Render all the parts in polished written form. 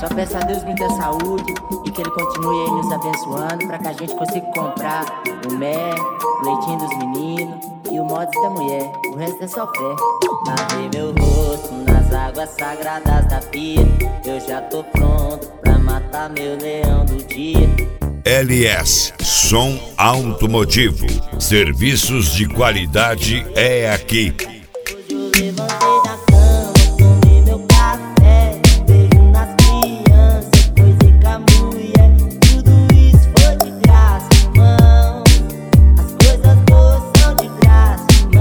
Só peço a Deus muita saúde e que Ele continue aí nos abençoando pra que a gente consiga comprar o mel, o leitinho dos meninos e o mods da mulher. O resto é só fé. Lavei meu rosto nas águas sagradas da pia. Eu já tô pronto pra matar meu leão do dia. LS Som Automotivo. Serviços de qualidade é aqui. Hoje eu levantei da cama, tomei meu café, beijo nas crianças, coisa com a mulher. Tudo isso foi de graça, irmão. As coisas boas são de graça,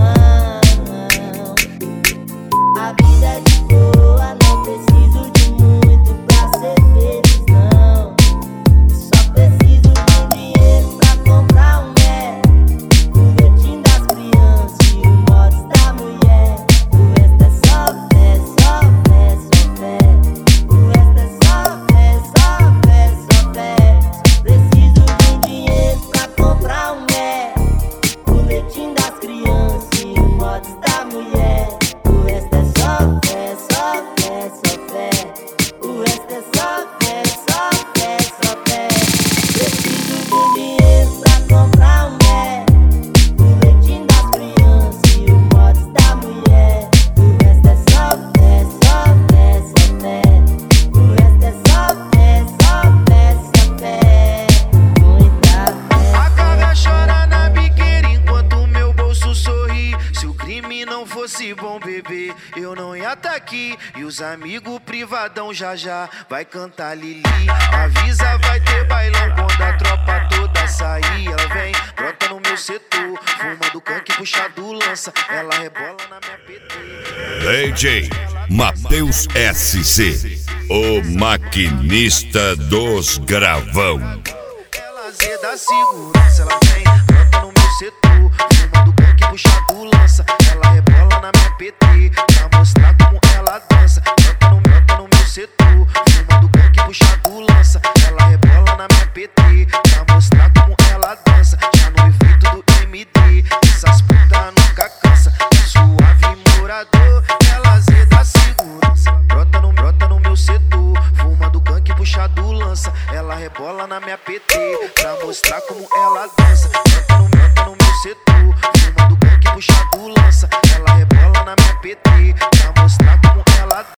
irmão. A vida é de boa, não preciso de muito pra ser feliz, não. Só preciso de dinheiro pra comprar um mel, o leitinho das crianças e o mods da mulher. O resto é só fé, só fé, só fé. O resto é só fé, só fé, só fé. Preciso de dinheiro pra comprar um mel, o leitinho das crianças e o mods da mulher. O resto é só fé, só fé, só fé. O resto é só fé, só fé, só fé. Preciso de dinheiro pra comprar um mel, o leitinho das crianças e o mods da mulher. O resto é só fé, só fé, só fé. O resto é só fé, só fé, só fé. Muita fé. A cara chora na biqueira enquanto meu bolso sorri. Se o crime não fosse bom, bebê, eu não ia tá aqui. E os amigos privadão já já vai cantar Lili. Avisa, vai ter bailão quando a tropa toda sair. Ela vem, brota no meu setor, fuma do canque, puxa do lança. Ela rebola na minha PT. DJ Matheus SC, o maquinista dos gravão. Ela zeda segurança, ela vem, brota no meu setor, fuma do canque, puxa do lança. Ela rebola na minha PT, pra mostrar como ela dança. Brota no meu setor, fuma do canque, puxa do lança. Ela rebola na minha PT, pra mostrar como ela dança. Já no efeito do MD, essas putas nunca cansa. Suave morador, ela zeda segurança. Brota no meu setor, fuma do canque, puxa do lança. Ela rebola na minha PT, pra mostrar como ela dança. Brota no meu setor, fuma do canque, puxa do lança. Ela rebola na minha PT, pra mostrar como ela dança.